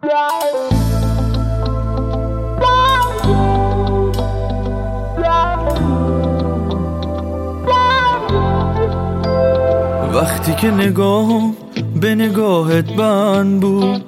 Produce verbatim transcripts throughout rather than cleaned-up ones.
وقتی که نگاهم به نگاهت بند بود،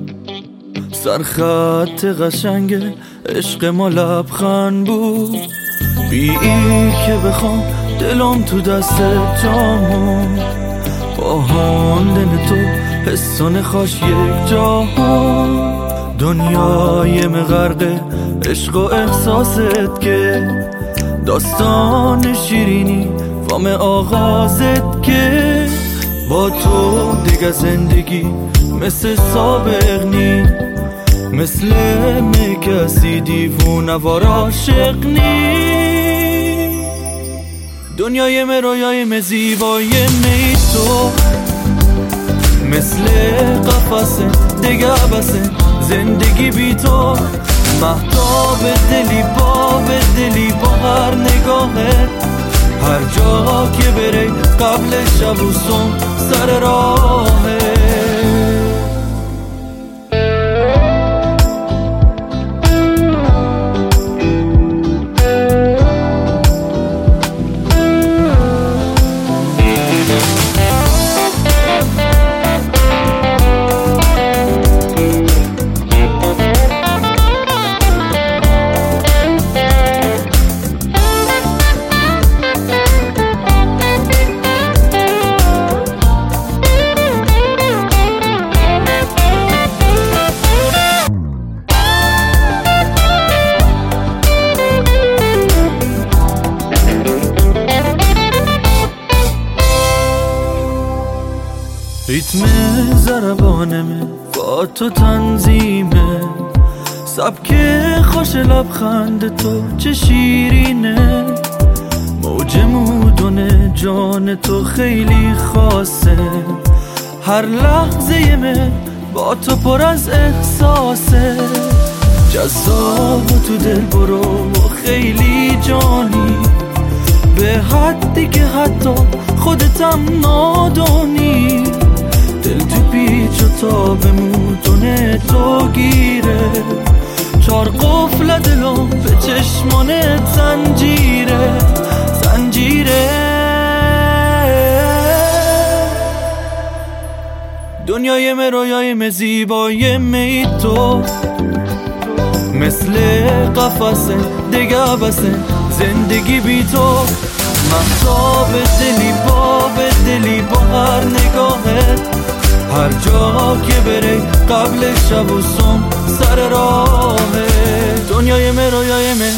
سرخط قشنگ عشق ما لبخند بود. بی ای که بخوام دلم تو دست جامون، با هاندن تو حسان خوش یک جاها. دنیای مغرق عشق و احساست که داستان شیرینی وام آغازت که با تو دیگه زندگی مثل سابق نی، مثل می کسی دیوونه وار عاشق نی. دنیای می رویای می زیبای می تو، مثل قفسه دیگه بسه زندگی بی تو. مهتاب دلی با به دلی با هر نگاهت، هر جا که بره قبل شب و صبح سر راهه. ریتم ضربانمه با تو تنظیمه، سبک خوش لبخند تو چه شیرینه. موج مودون جان تو خیلی خاصه، هر لحظه من با تو پر از احساسه. جذاب تو دل برو و خیلی جانی، به حدی که حتی خودتم نادونی. دل تو پیچ و تاب موتونه تو گیره، چار قفل دلم به چشمانت زنجیره زنجیره. دنیای می رویای می زیبای می تو، مثل قفسه دیگه بسه زندگی بی تو. مهتاب دلی با به دلی با هر نگاهت، هر جا که بره قبل شب و صبح سر راهه. دنیای می رویای می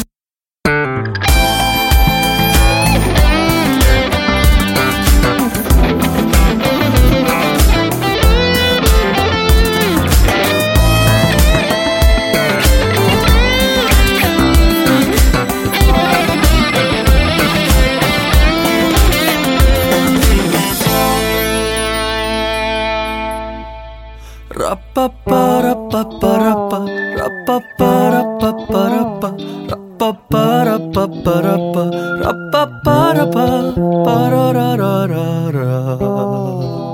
Ra-pa-pa, ra-pa-pa, ra-pa, ra-pa-pa, ra-pa-pa, ra-pa, ra-pa-pa, ra-pa-pa, ra-pa, ra-pa-pa, ra-pa, pa-ra-ra-ra-ra-ra.